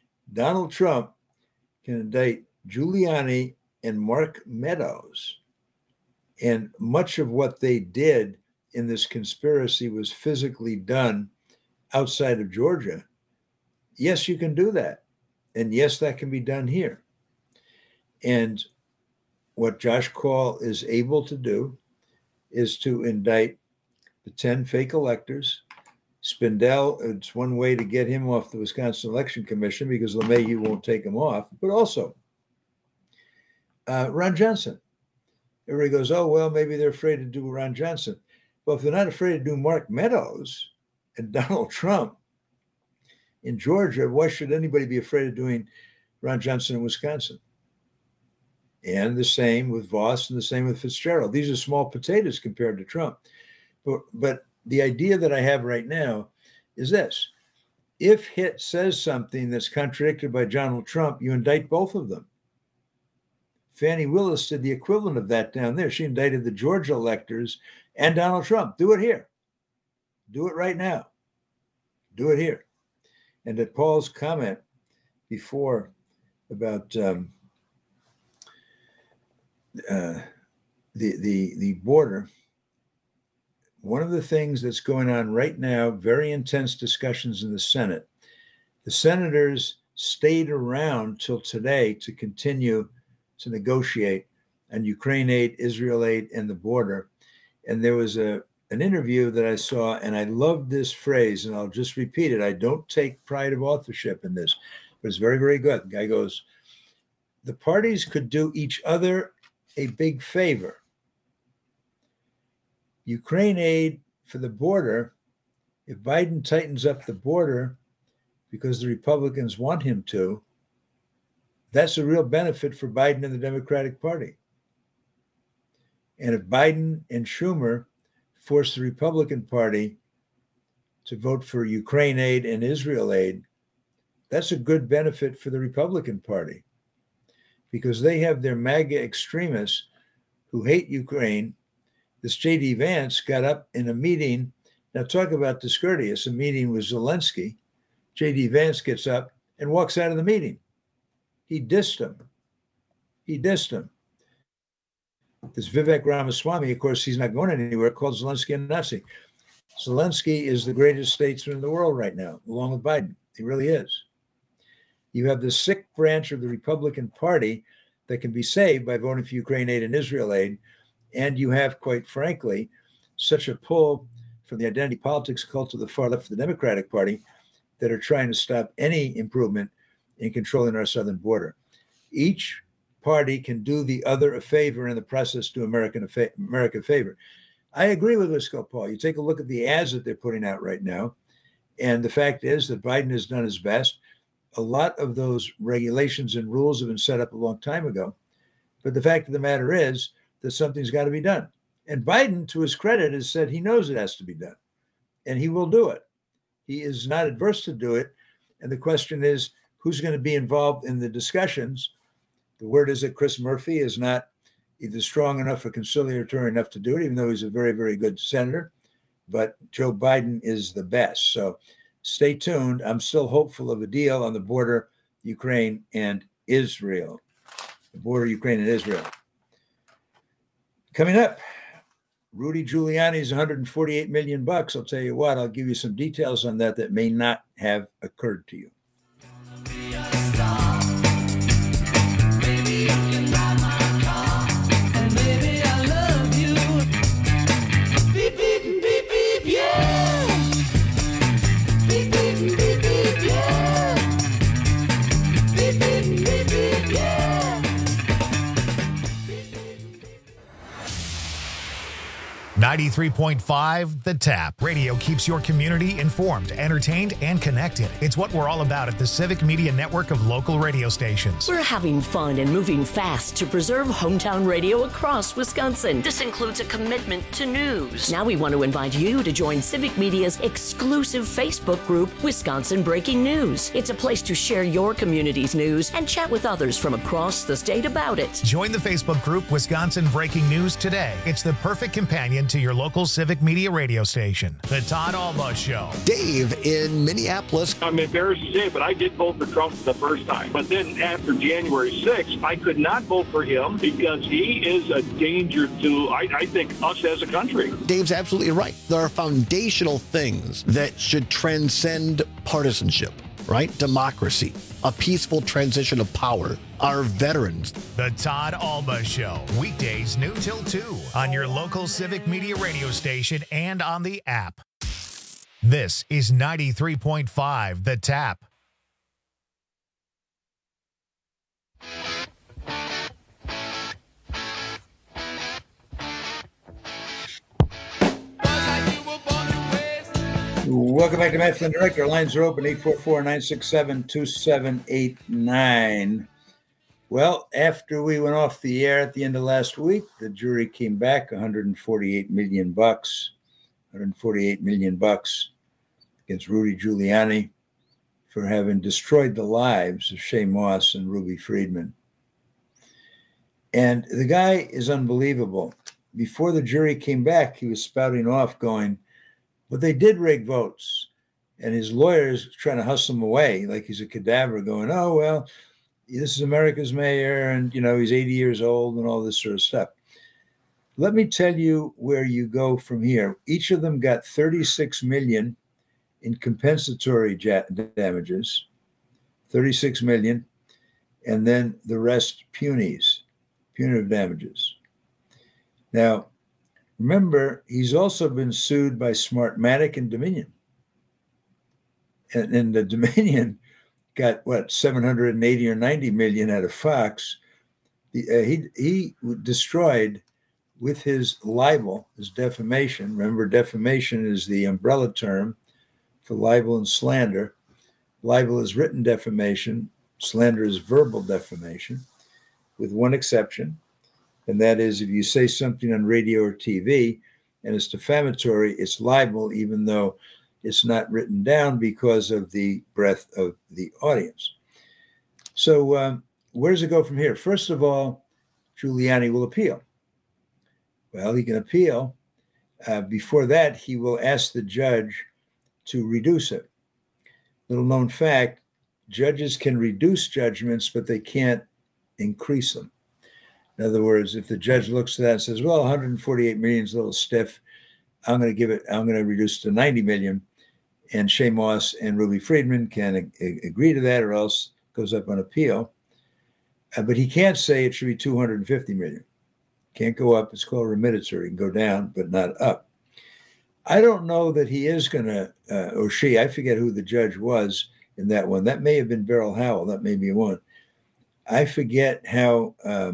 Speaker 20: can indict Giuliani and Mark Meadows, and much of what they did in this conspiracy was physically done outside of Georgia, yes, you can do that. And yes, that can be done here. And what Josh Call is able to do is to indict the 10 fake electors. Spindell, it's one way to get him off the Wisconsin Election Commission because LeMahieu won't take him off, but also Ron Johnson. Everybody goes, oh, well, maybe they're afraid to do Ron Johnson. Well, if they're not afraid to do Mark Meadows and Donald Trump in Georgia, why should anybody be afraid of doing Ron Johnson in Wisconsin? And the same with Voss and the same with Fitzgerald. These are small potatoes compared to Trump. But the idea that I have right now is this. If Hitt says something that's contradicted by Donald Trump, you indict both of them. Fani Willis did the equivalent of that down there. She indicted the Georgia electors and Donald Trump. Do it here. Do it right now. Do it here. And at Paul's comment before about the border, one of the things that's going on right now, very intense discussions in the Senate. The senators stayed around till today to continue to negotiate on Ukraine aid, Israel aid, and the border. And there was an interview that I saw, and I love this phrase, and I'll just repeat it. I don't take pride of authorship in this, but it's very, very good. The guy goes, the parties could do each other a big favor. Ukraine aid for the border, if Biden tightens up the border because the Republicans want him to, that's a real benefit for Biden and the Democratic Party. And if Biden and Schumer force the Republican Party to vote for Ukraine aid and Israel aid, that's a good benefit for the Republican Party because they have their MAGA extremists who hate Ukraine. This J.D. Vance got up in a meeting. Now talk about discourteous, a meeting with Zelensky. J.D. Vance gets up and walks out of the meeting. He dissed him. This Vivek Ramaswamy, of course, he's not going anywhere, called Zelensky a Nazi. Zelensky is the greatest statesman in the world right now, along with Biden. He really is. You have the sick branch of the Republican Party that can be saved by voting for Ukraine aid and Israel aid. And you have, quite frankly, such a pull from the identity politics cult of the far left of the Democratic Party that are trying to stop any improvement in controlling our southern border. Each party can do the other a favor in the process, do America a favor. I agree with Wisco, Paul. You take a look at the ads that they're putting out right now, and the fact is that Biden has done his best. A lot of those regulations and rules have been set up a long time ago. But the fact of the matter is that something's got to be done. And Biden, to his credit, has said he knows it has to be done, and he will do it. He is not adverse to do it. And the question is, who's going to be involved in the discussions? The word is that Chris Murphy is not either strong enough or conciliatory enough to do it, even though he's a very, very good senator. But Joe Biden is the best. So stay tuned. I'm still hopeful of a deal on the border, Ukraine and Israel. The border, Ukraine and Israel. Coming up, Rudy Giuliani's $148 million. I'll tell you what, I'll give you some details on that may not have occurred to you.
Speaker 1: 93.5 The Tap. Radio keeps your community informed, entertained, and connected. It's what we're all about at the Civic Media Network of local radio stations.
Speaker 18: We're having fun and moving fast to preserve hometown radio across Wisconsin. This includes a commitment to news. Now we want to invite you to join Civic Media's exclusive Facebook group, Wisconsin Breaking News. It's a place to share your community's news and chat with others from across the state about it.
Speaker 1: Join the Facebook group Wisconsin Breaking News today. It's the perfect companion to your local Civic Media radio station. The Todd Alba Show.
Speaker 19: Dave in Minneapolis.
Speaker 21: I'm embarrassed to say it, but I did vote for Trump the first time. But then after January 6th, I could not vote for him because he is a danger to, I think, us as a country.
Speaker 19: Dave's absolutely right. There are foundational things that should transcend partisanship, right? Democracy, a peaceful transition of power, our veterans.
Speaker 1: The Todd Alba Show, weekdays noon till 2 on your local Civic Media radio station and on the app. This is 93.5 The Tap.
Speaker 20: Welcome back to Matt Flynn Direct. Our lines are open, 844-967-2789. Well, after we went off the air at the end of last week, the jury came back $148 million. $148 million against Rudy Giuliani for having destroyed the lives of Shay Moss and Ruby Friedman. And the guy is unbelievable. Before the jury came back, he was spouting off going, but they did rig votes. And his lawyers trying to hustle him away like he's a cadaver going, oh, well, this is America's mayor and, you know, he's 80 years old and all this sort of stuff. Let me tell you where you go from here. Each of them got $36 million in compensatory damages, $36 million, and then the rest punitive damages. Now, remember, he's also been sued by Smartmatic and Dominion. And the Dominion got, what, 780 or 90 million out of Fox. He destroyed with his libel, his defamation. Remember, defamation is the umbrella term for libel and slander. Libel is written defamation. Slander is verbal defamation, with one exception. And that is if you say something on radio or TV and it's defamatory, it's libel, even though it's not written down because of the breadth of the audience. So where does it go from here? First of all, Giuliani will appeal. Well, he can appeal. Before that, he will ask the judge to reduce it. Little known fact, judges can reduce judgments, but they can't increase them. In other words, if the judge looks at that and says, well, 148 million is a little stiff, I'm going to reduce it to 90 million. And Shay Moss and Ruby Friedman can agree to that, or else it goes up on appeal. But he can't say it should be 250 million. Can't go up. It's called remediatory. It can go down, but not up. I don't know that he is going to, or she, I forget who the judge was in that one. That may have been Beryl Howell. That may be one. I forget how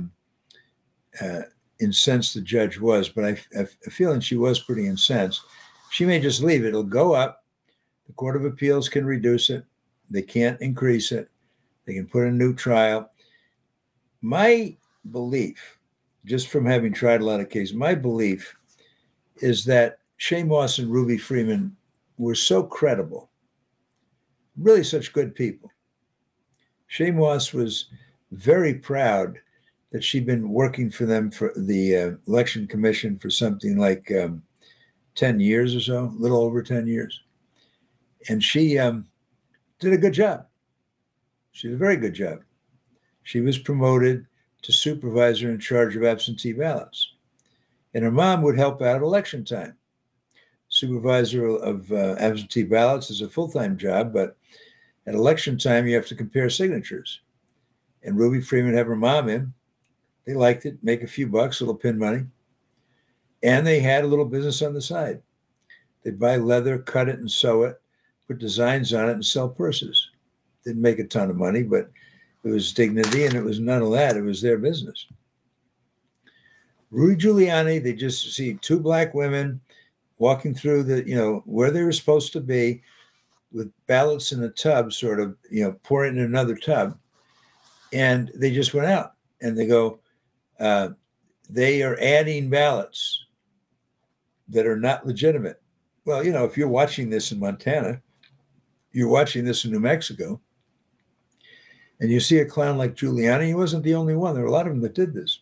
Speaker 20: incensed the judge was, but I have a feeling she was pretty incensed. She may just leave it. It'll go up. The Court of Appeals can reduce it. They can't increase it. They can put in a new trial. My belief, just from having tried a lot of cases, my belief is that Shay Moss and Ruby Friedman were so credible, really such good people. Shay Moss was very proud that she'd been working for them, for the Election Commission, for something like 10 years or so, a little over 10 years. And she did a good job. She did a very good job. She was promoted to supervisor in charge of absentee ballots. And her mom would help out at election time. Supervisor of absentee ballots is a full-time job, but at election time, you have to compare signatures. And Ruby Friedman had her mom in. They liked it, make a few bucks, a little pin money. And they had a little business on the side. They'd buy leather, cut it and sew it, put designs on it and sell purses. Didn't make a ton of money, but it was dignity, and it was none of that. It was their business. Rudy Giuliani, they just see two black women walking through where they were supposed to be with ballots in a tub, sort of, pouring in another tub. And they just went out and they go, they are adding ballots that are not legitimate. Well, if you're watching this in Montana, you're watching this in New Mexico, and you see a clown like Giuliani, he wasn't the only one. There were a lot of them that did this.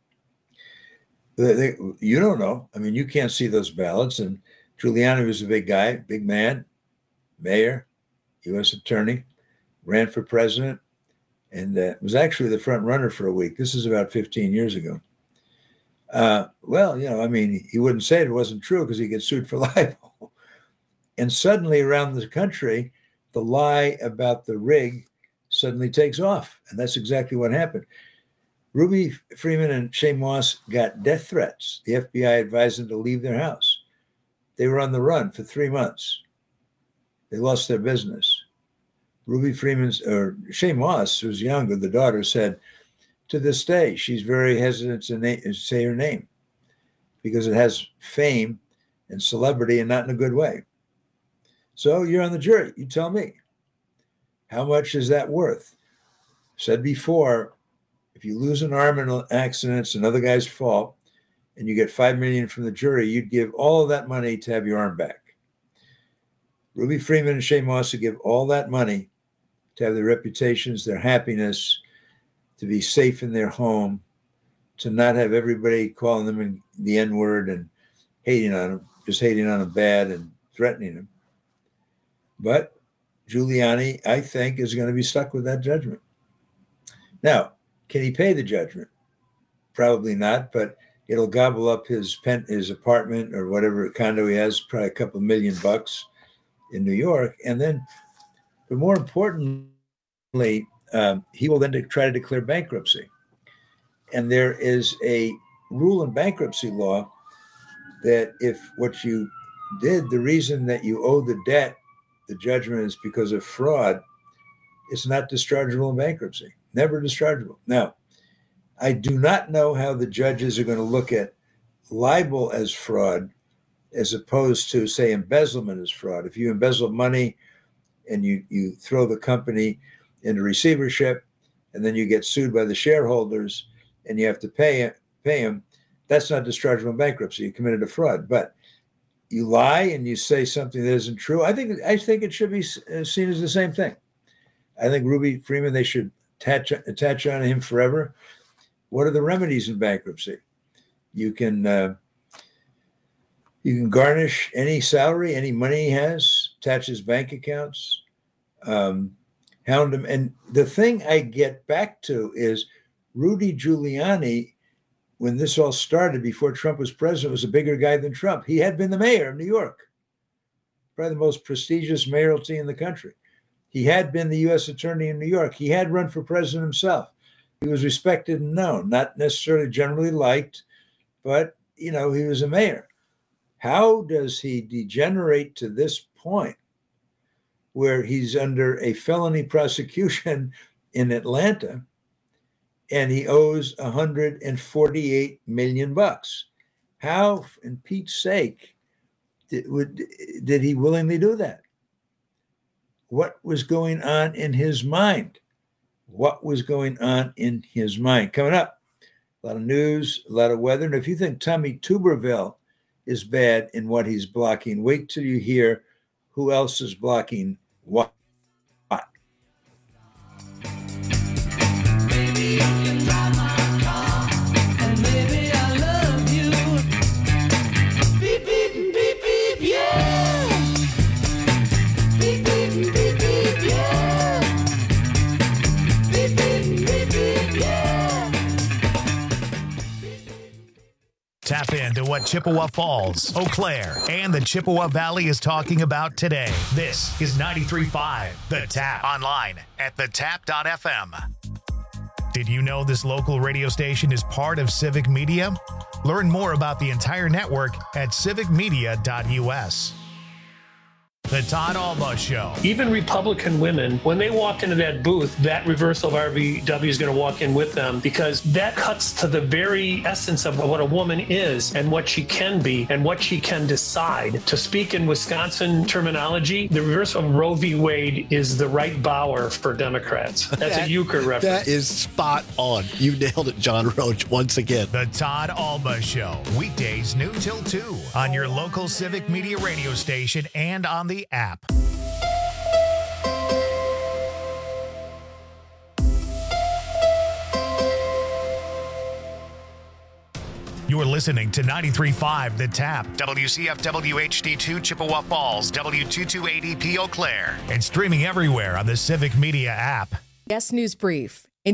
Speaker 20: You don't know. I mean, you can't see those ballots. And Giuliani was a big guy, big man, mayor, U.S. attorney, ran for president, and was actually the front runner for a week. This is about 15 years ago. He wouldn't say it wasn't true because he gets sued for libel. And suddenly around the country, the lie about the rig suddenly takes off. And that's exactly what happened. Ruby Freeman and Shane Moss got death threats. The FBI advised them to leave their house. They were on the run for 3 months. They lost their business. Shane Moss, who's younger, the daughter, said, to this day, she's very hesitant to say her name because it has fame and celebrity and not in a good way. So you're on the jury. You tell me. How much is that worth? Said before, if you lose an arm in an accident, it's another guy's fault, and you get $5 million from the jury, you'd give all of that money to have your arm back. Ruby Freeman and Shane Moss would give all that money to have their reputations, their happiness, to be safe in their home, to not have everybody calling them in the N-word and hating on them, just hating on them bad and threatening them. But Giuliani, I think, is going to be stuck with that judgment. Now, can he pay the judgment? Probably not, but it'll gobble up his apartment or whatever condo he has, probably a couple $1 million in New York. And then, but more importantly, he will then try to declare bankruptcy. And there is a rule in bankruptcy law that if what you did, the reason that you owe the debt, the judgment is because of fraud, it's not dischargeable in bankruptcy. Never dischargeable. Now, I do not know how the judges are going to look at libel as fraud as opposed to, say, embezzlement as fraud. If you embezzle money and you throw the company into receivership and then you get sued by the shareholders and you have to pay them, that's not dischargeable in bankruptcy. You committed a fraud. But you lie and you say something that isn't true, I think it should be seen as the same thing. I think Ruby Freeman, they should attach on him forever. What are the remedies in bankruptcy? You can garnish any salary, any money he has, attach his bank accounts, hound him. And the thing I get back to is Rudy Giuliani, when this all started before Trump was president, was a bigger guy than Trump. He had been the mayor of New York, probably the most prestigious mayoralty in the country. He had been the U.S. attorney in New York. He had run for president himself. He was respected and known, not necessarily generally liked, but, he was a mayor. How does he degenerate to this point where he's under a felony prosecution in Atlanta and he owes $148 million? How, in Pete's sake, did he willingly do that? What was going on in his mind? What was going on in his mind? Coming up, a lot of news, a lot of weather. And if you think Tommy Tuberville is bad in what he's blocking, wait till you hear who else is blocking what.
Speaker 1: Tap into what Chippewa Falls, Eau Claire, and the Chippewa Valley is talking about today. This is 93.5 The Tap. Online at thetap.fm. Did you know this local radio station is part of Civic Media? Learn more about the entire network at civicmedia.us. The Todd Alba Show.
Speaker 3: Even Republican women, when they walk into that booth, that reversal of RVW is going to walk in with them, because that cuts to the very essence of what a woman is and what she can be and what she can decide. To speak in Wisconsin terminology, the reversal of Roe v. Wade is the right bower for Democrats. That's a euchre reference.
Speaker 19: That is spot on. You nailed it, John Roach, once again.
Speaker 1: The Todd Alba Show. Weekdays noon till 2 on your local Civic Media radio station and on the app. You're listening to 93.5 The Tap, WCFW HD2 Chippewa Falls, W228EP Eau Claire, and streaming everywhere on the Civic Media app.
Speaker 4: Yes News Brief.